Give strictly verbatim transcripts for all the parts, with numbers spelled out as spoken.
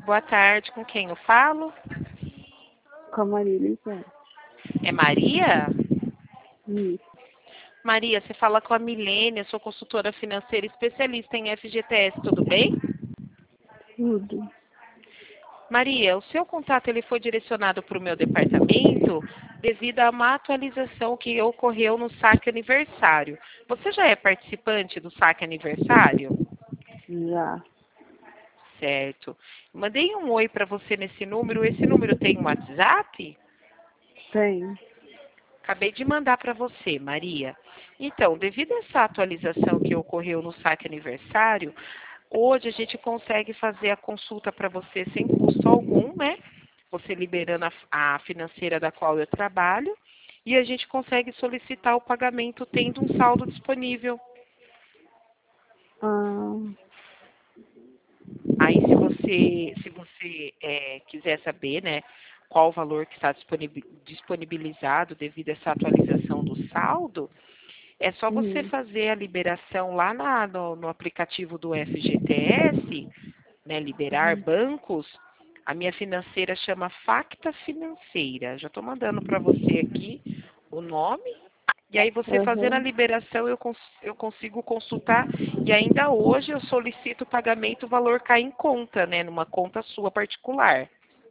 boa tarde. Com quem eu falo? Com a Marília, então. É Maria? Isso. Maria, você fala com a Milene, eu sou consultora financeira especialista em F G T S, tudo bem? Tudo. Maria, o seu contato ele foi direcionado para o meu departamento devido a uma atualização que ocorreu no saque aniversário. Você já é participante do saque aniversário? Já. Certo. Mandei um oi para você nesse número. Esse número tem um WhatsApp? Tem. Acabei de mandar para você, Maria. Então, devido a essa atualização que ocorreu no saque aniversário, hoje a gente consegue fazer a consulta para você sem custo algum, né? Você liberando a, a financeira da qual eu trabalho, e a gente consegue solicitar o pagamento tendo um saldo disponível. Ah, Aí, se você, se você é, quiser saber, né, qual o valor que está disponibi- disponibilizado devido a essa atualização do saldo, é só você uhum. fazer a liberação lá na- no, no aplicativo do F G T S, né, liberar Uhum. bancos. A minha financeira chama Facta Financeira. Já estou mandando para você aqui o nome. E aí você fazendo a Uhum. liberação, eu, cons eu consigo consultar. E ainda hoje eu solicito o pagamento, o valor cai em conta, né? Numa conta sua particular.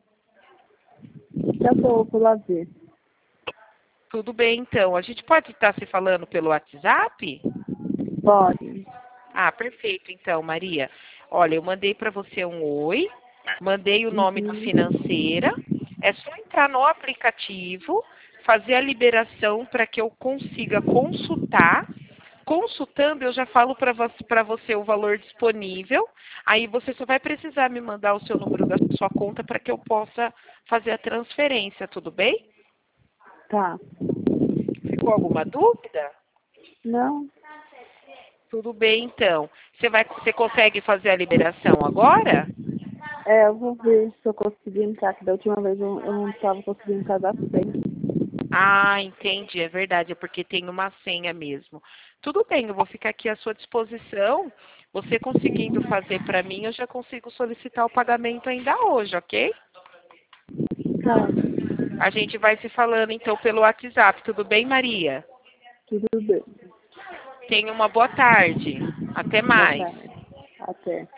Tá bom, vou lá ver. Tudo bem, então. A gente pode estar se falando pelo WhatsApp? Pode. Ah, perfeito, então, Maria. Olha, eu mandei para você um oi, mandei o nome da Uhum. financeira. É só entrar no aplicativo, fazer a liberação para que eu consiga consultar. Consultando, eu já falo para você, para você o valor disponível. Aí você só vai precisar me mandar o seu número da sua conta para que eu possa fazer a transferência, tudo bem? Tá. Ficou alguma dúvida? Não? Tudo bem, então. Você vai, você consegue fazer a liberação agora? É, eu vou ver se eu consigo entrar, que da última vez eu, eu não estava conseguindo entrar senha. Ah, entendi, é verdade, é porque tem uma senha mesmo. Tudo bem, eu vou ficar aqui à sua disposição. Você conseguindo fazer para mim, eu já consigo solicitar o pagamento ainda hoje, ok? Tá. A gente vai se falando então pelo WhatsApp, tudo bem, Maria? Tudo bem. Tenha uma boa tarde. Até Boa mais. tarde. Até.